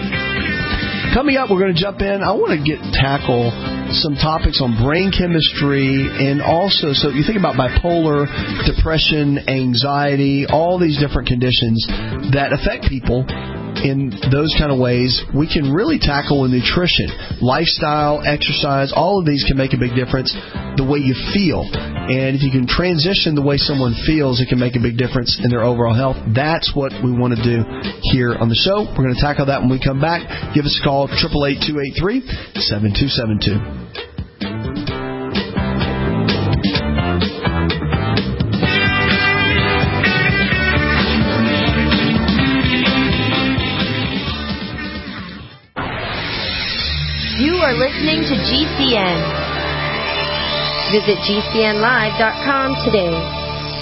Coming up, we're going to jump in. I want to get tackle some topics on brain chemistry, and also, so you think about bipolar, depression, anxiety, all these different conditions that affect people in those kind of ways, we can really tackle with nutrition. Lifestyle, exercise, all of these can make a big difference the way you feel. And if you can transition the way someone feels, it can make a big difference in their overall health. That's what we want to do here on the show. We're going to tackle that when we come back. Give us a call, eight eight eight, two eight three, seven two seven two. You are listening to G C N. Visit G C N live dot com today.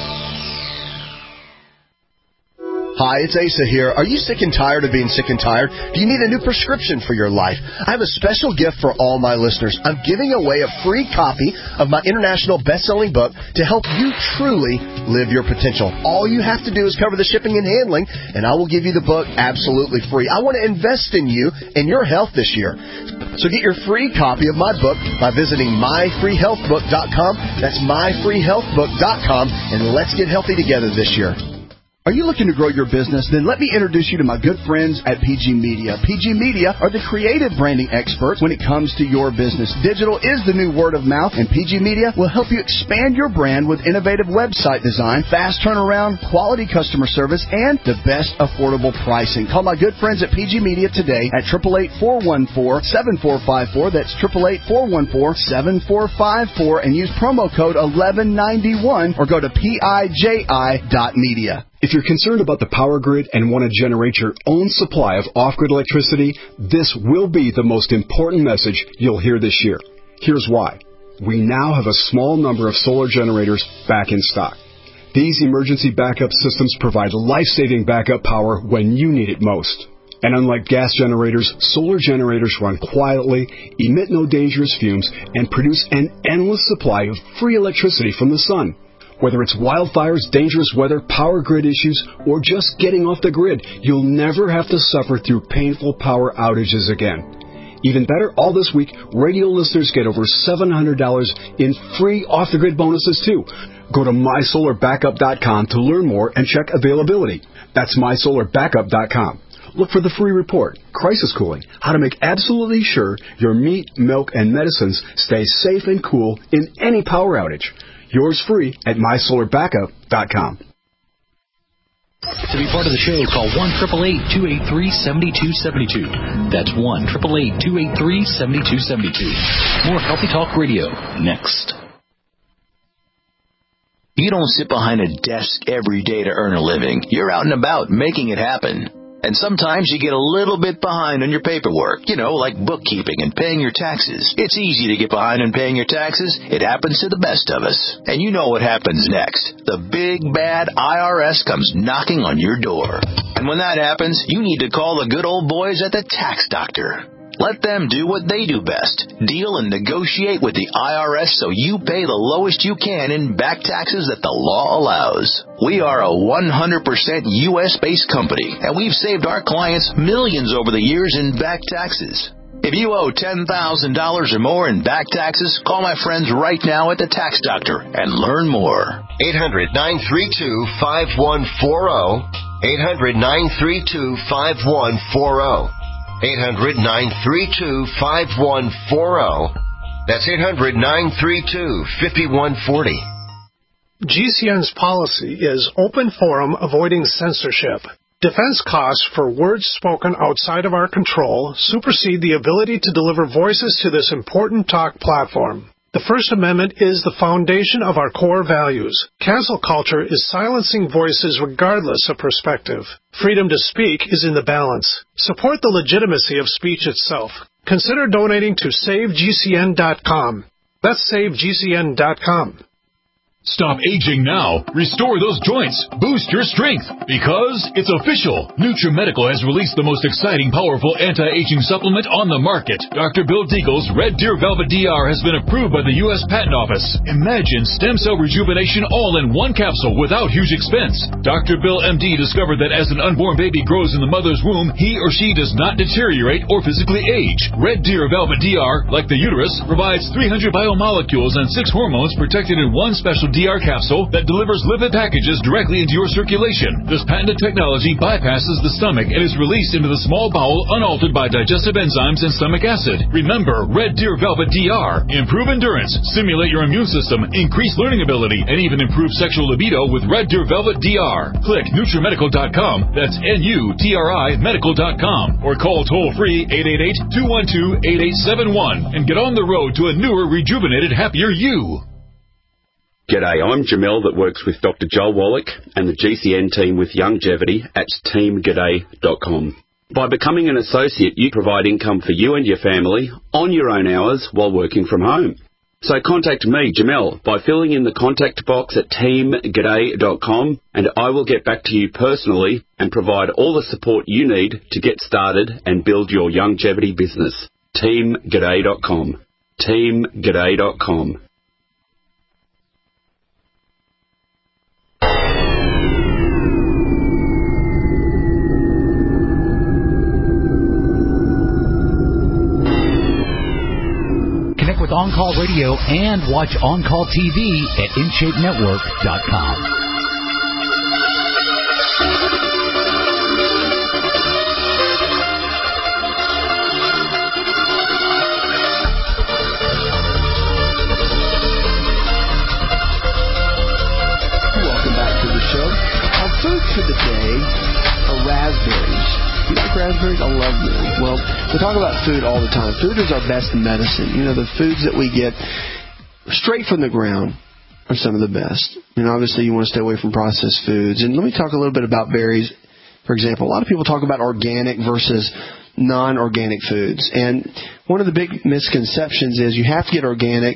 Hi, it's Asa here. Are you sick and tired of being sick and tired? Do you need a new prescription for your life? I have a special gift for all my listeners. I'm giving away a free copy of my international best-selling book to help you truly live your potential. All you have to do is cover the shipping and handling, and I will give you the book absolutely free. I want to invest in you and your health this year. So get your free copy of my book by visiting my free health book dot com. That's my free health book dot com, and let's get healthy together this year. Are you looking to grow your business? Then let me introduce you to my good friends at P G Media. P G Media are the creative branding experts when it comes to your business. Digital is the new word of mouth, and P G Media will help you expand your brand with innovative website design, fast turnaround, quality customer service, and the best affordable pricing. Call my good friends at P G Media today at eight eight eight, four one four, seven four five four. That's eight eight eight, four one four, seven four five four, and use promo code eleven ninety-one or go to P I J I dot media. If you're concerned about the power grid and want to generate your own supply of off-grid electricity, this will be the most important message you'll hear this year. Here's why. We now have a small number of solar generators back in stock. These emergency backup systems provide life-saving backup power when you need it most. And unlike gas generators, solar generators run quietly, emit no dangerous fumes, and produce an endless supply of free electricity from the sun. Whether it's wildfires, dangerous weather, power grid issues, or just getting off the grid, you'll never have to suffer through painful power outages again. Even better, all this week, radio listeners get over seven hundred dollars in free off-the-grid bonuses, too. Go to my solar backup dot com to learn more and check availability. That's my solar backup dot com. Look for the free report, Crisis Cooling, how to make absolutely sure your meat, milk, and medicines stay safe and cool in any power outage. Yours free at my solar backup dot com. To be part of the show, call one eight eight eight, two eight three, seven two seven two. That's one eight eight eight, two eight three, seven two seven two. More Healthy Talk Radio next. You don't sit behind a desk every day to earn a living. You're out and about making it happen. And sometimes you get a little bit behind on your paperwork, you know, like bookkeeping and paying your taxes. It's easy to get behind on paying your taxes. It happens to the best of us. And you know what happens next. The big, bad I R S comes knocking on your door. And when that happens, you need to call the good old boys at the Tax Doctor. Let them do what they do best. Deal and negotiate with the I R S so you pay the lowest you can in back taxes that the law allows. We are a one hundred percent U S-based company, and we've saved our clients millions over the years in back taxes. If you owe ten thousand dollars or more in back taxes, call my friends right now at the Tax Doctor and learn more. eight hundred, nine three two, five one four zero. eight hundred, nine three two, five one four zero. eight hundred, nine three two, five one four zero. That's eight hundred, nine three two, five one four zero. G C N's policy is open forum avoiding censorship. Defense costs for words spoken outside of our control supersede the ability to deliver voices to this important talk platform. The First Amendment is the foundation of our core values. Cancel culture is silencing voices regardless of perspective. Freedom to speak is in the balance. Support the legitimacy of speech itself. Consider donating to save G C N dot com. That's save G C N dot com. Stop aging now. Restore those joints. Boost your strength. Because it's official. NutriMedical has released the most exciting, powerful anti-aging supplement on the market. Doctor Bill Deagle's Red Deer Velvet D R has been approved by the U S Patent Office. Imagine stem cell rejuvenation all in one capsule without huge expense. Doctor Bill M D discovered that as an unborn baby grows in the mother's womb, he or she does not deteriorate or physically age. Red Deer Velvet D R, like the uterus, provides three hundred biomolecules and six hormones protected in one special Velvet D R capsule that delivers lipid packages directly into your circulation. This patented technology bypasses the stomach and is released into the small bowel unaltered by digestive enzymes and stomach acid. Remember, Red Deer Velvet D R. Improve endurance, stimulate your immune system, increase learning ability, and even improve sexual libido with Red Deer Velvet D R. Click NutriMedical dot com, that's N U T R I medical dot com, or call toll-free eight eight eight, two one two, eight eight seven one and get on the road to a newer, rejuvenated, happier you. G'day, I'm Jamel that works with Doctor Joel Wallach and the G C N team with Longevity at team g'day dot com. By becoming an associate, you provide income for you and your family on your own hours while working from home. So contact me, Jamel, by filling in the contact box at team g'day dot com, and I will get back to you personally and provide all the support you need to get started and build your longevity business. team g'day dot com. team g'day dot com. Connect with On Call Radio and watch On Call T V at in shape network dot com. Food for the day are raspberries. You like raspberries? I love them. Well, we talk about food all the time. Food is our best medicine. You know, the foods that we get straight from the ground are some of the best. And obviously you want to stay away from processed foods. And let me talk a little bit about berries. For example, a lot of people talk about organic versus non-organic foods. And one of the big misconceptions is you have to get organic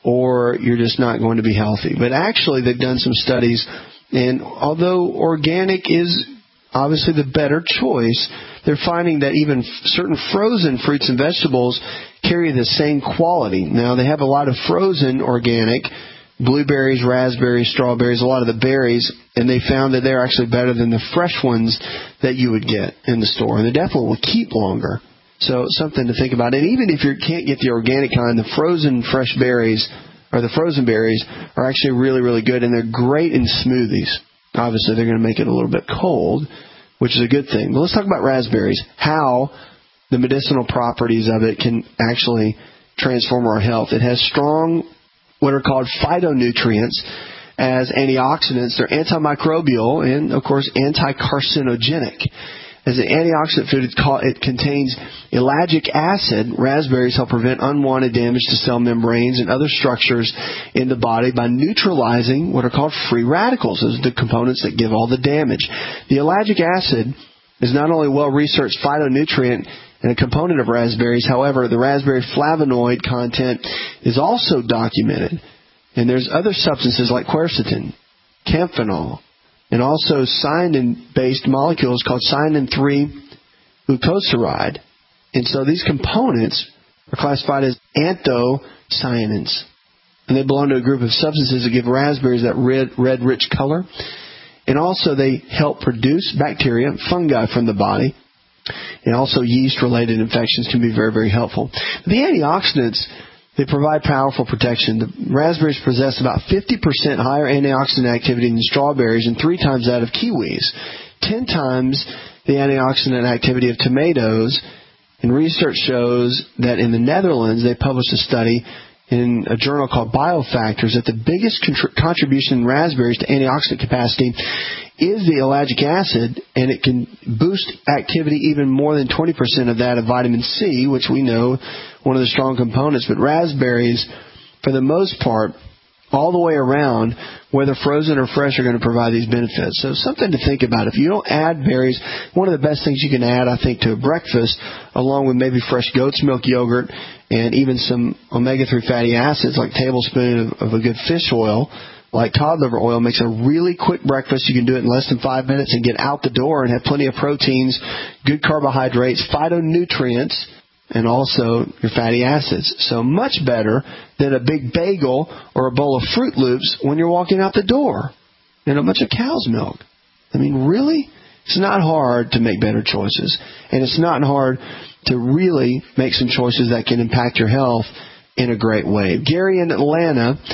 or you're just not going to be healthy. But actually they've done some studies. And although organic is obviously the better choice, they're finding that even certain frozen fruits and vegetables carry the same quality. Now, they have a lot of frozen organic, blueberries, raspberries, strawberries, a lot of the berries, and they found that they're actually better than the fresh ones that you would get in the store. And they definitely will keep longer. So something to think about. And even if you can't get the organic kind, the frozen fresh berries or the frozen berries are actually really, really good, and they're great in smoothies. Obviously, they're going to make it a little bit cold, which is a good thing. But let's talk about raspberries, how the medicinal properties of it can actually transform our health. It has strong, what are called phytonutrients as antioxidants. They're antimicrobial and, of course, anti-carcinogenic. As an antioxidant food, it's called, it contains ellagic acid. Raspberries help prevent unwanted damage to cell membranes and other structures in the body by neutralizing what are called free radicals. Those are the components that give all the damage. The ellagic acid is not only a well-researched phytonutrient and a component of raspberries, however, the raspberry flavonoid content is also documented. And there's other substances like quercetin, kaemphenol, and also cyanin-based molecules called cyanin three glucosamide. And so these components are classified as anthocyanins. And they belong to a group of substances that give raspberries that red, red rich color. And also they help produce bacteria, fungi from the body. And also yeast-related infections can be very, very helpful. The antioxidants, they provide powerful protection. The raspberries possess about fifty percent higher antioxidant activity than strawberries and three times that of kiwis, ten times the antioxidant activity of tomatoes. And research shows that in the Netherlands, they published a study in a journal called Biofactors that the biggest contr- contribution in raspberries to antioxidant capacity is the ellagic acid, and it can boost activity even more than twenty percent of that of vitamin C, which we know one of the strong components. But raspberries, for the most part, all the way around, whether frozen or fresh, are going to provide these benefits. So something to think about. If you don't add berries, one of the best things you can add, I think, to a breakfast, along with maybe fresh goat's milk yogurt and even some omega three fatty acids, like a tablespoon of, of a good fish oil, like cod liver oil, makes a really quick breakfast. You can do it in less than five minutes and get out the door and have plenty of proteins, good carbohydrates, phytonutrients, and also your fatty acids. So much better than a big bagel or a bowl of Fruit Loops when you're walking out the door and a bunch of cow's milk. I mean, really? It's not hard to make better choices. And it's not hard to really make some choices that can impact your health in a great way. Gary in Atlanta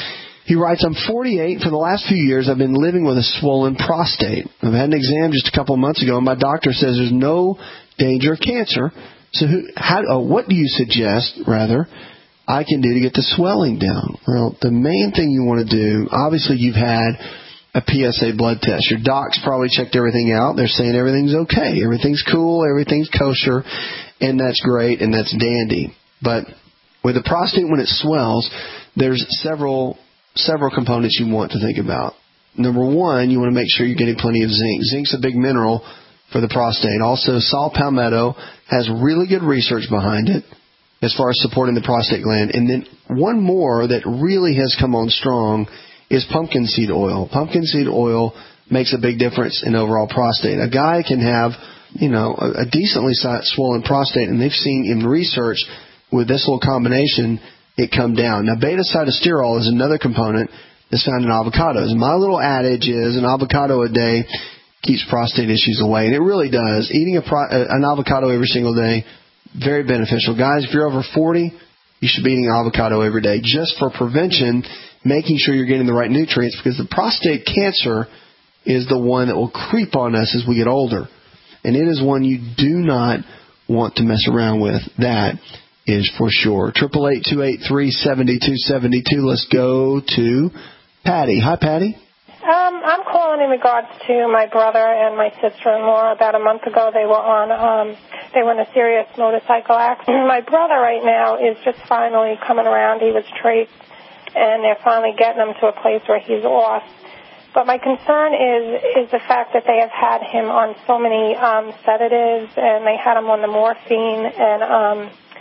He writes, I'm forty-eight. For the last few years, I've been living with a swollen prostate. I've had an exam just a couple of months ago, and my doctor says there's no danger of cancer. So who, how, uh, what do you suggest, rather, I can do to get the swelling down? Well, the main thing you want to do, obviously you've had a P S A blood test. Your doc's probably checked everything out. They're saying everything's okay. Everything's cool. Everything's kosher. And that's great, and that's dandy. But with the prostate, when it swells, there's several several components you want to think about. Number one, you want to make sure you're getting plenty of zinc. Zinc's a big mineral for the prostate. Also, saw palmetto has really good research behind it as far as supporting the prostate gland. And then one more that really has come on strong is pumpkin seed oil. Pumpkin seed oil makes a big difference in overall prostate. A guy can have, you know, a, a decently swollen prostate, and they've seen in research with this little combination it come down. Now, beta-sitosterol is another component that's found in avocados. My little adage is an avocado a day keeps prostate issues away, and it really does. Eating a pro- an avocado every single day, very beneficial. Guys, if you're over forty, you should be eating avocado every day just for prevention, making sure you're getting the right nutrients, because the prostate cancer is the one that will creep on us as we get older, and it is one you do not want to mess around with. That is for sure. Triple eight two eight three seven two seven two. Let's go to Patty. Hi, Patty. Um, I'm calling in regards to my brother and my sister-in-law. About a month ago, they were on. Um, they were in a serious motorcycle accident. My brother right now is just finally coming around. He was traced, and they're finally getting him to a place where he's off. But my concern is is the fact that they have had him on so many um, sedatives, and they had him on the morphine, and um,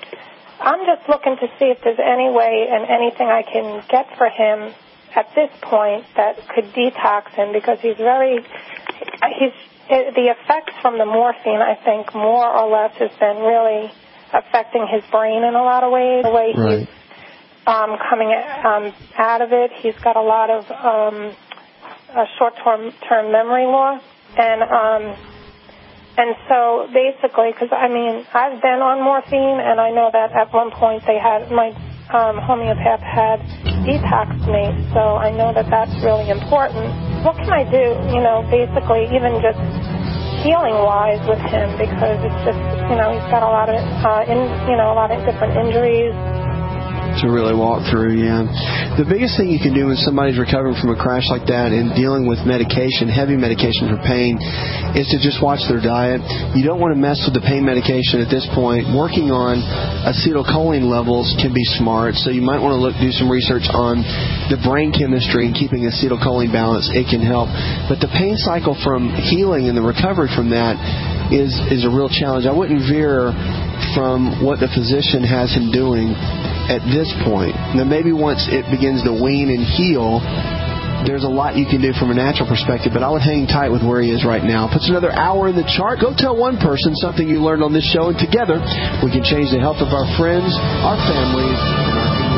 I'm just looking to see if there's any way and anything I can get for him at this point that could detox him, because he's very, he's, the effects from the morphine, I think, more or less has been really affecting his brain in a lot of ways. The way right. he's um, coming um, out of it, he's got a lot of um, a short-term term memory loss, and um, And so basically, because, I mean, I've been on morphine, and I know that at one point they had, my um, homeopath had detoxed me, so I know that that's really important. What can I do, you know, basically, even just healing-wise with him, because it's just, you know, he's got a lot of, uh, in, you know, a lot of different injuries. To really walk through, yeah. The biggest thing you can do when somebody's recovering from a crash like that and dealing with medication, heavy medication for pain, is to just watch their diet. You don't want to mess with the pain medication at this point. Working on acetylcholine levels can be smart, so you might want to look do some research on the brain chemistry and keeping acetylcholine balanced. It can help. But the pain cycle from healing and the recovery from that is, is a real challenge. I wouldn't veer from what the physician has him doing at this point. Now, maybe once it begins to wean and heal, there's a lot you can do from a natural perspective, but I would hang tight with where he is right now. Puts another hour in the chart. Go tell one person something you learned on this show, and together we can change the health of our friends, our families, and our community.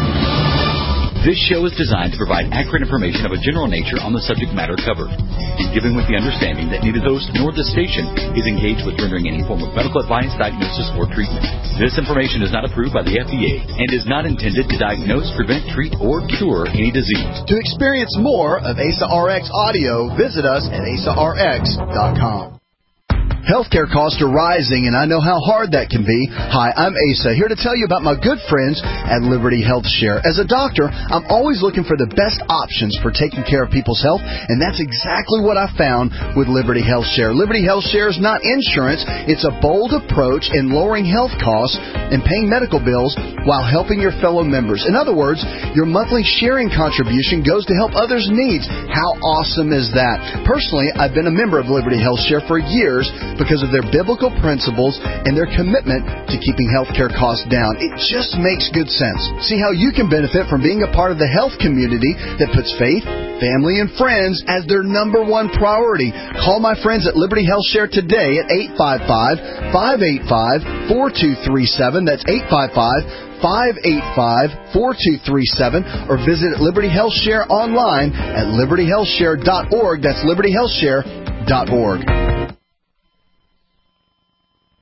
This show is designed to provide accurate information of a general nature on the subject matter covered, and given with the understanding that neither host nor the station is engaged with rendering any form of medical advice, diagnosis, or treatment. This information is not approved by the F D A and is not intended to diagnose, prevent, treat, or cure any disease. To experience more of A S A R X audio, visit us at A S A R X dot com. Healthcare costs are rising, and I know how hard that can be. Hi, I'm Asa, here to tell you about my good friends at Liberty Health Share. As a doctor, I'm always looking for the best options for taking care of people's health, and that's exactly what I found with Liberty Health Share. Liberty Health Share is not insurance. It's a bold approach in lowering health costs and paying medical bills while helping your fellow members. In other words, your monthly sharing contribution goes to help others' needs. How awesome is that? Personally, I've been a member of Liberty Health Share for years because of their biblical principles and their commitment to keeping healthcare costs down. It just makes good sense. See how you can benefit from being a part of the health community that puts faith, family, and friends as their number one priority. Call my friends at Liberty Health Share today at eight five five, five eight five, four two three seven. That's eight five five, five eight five, four two three seven, or visit Liberty Health Share online at liberty health share dot org. That's liberty health share dot org.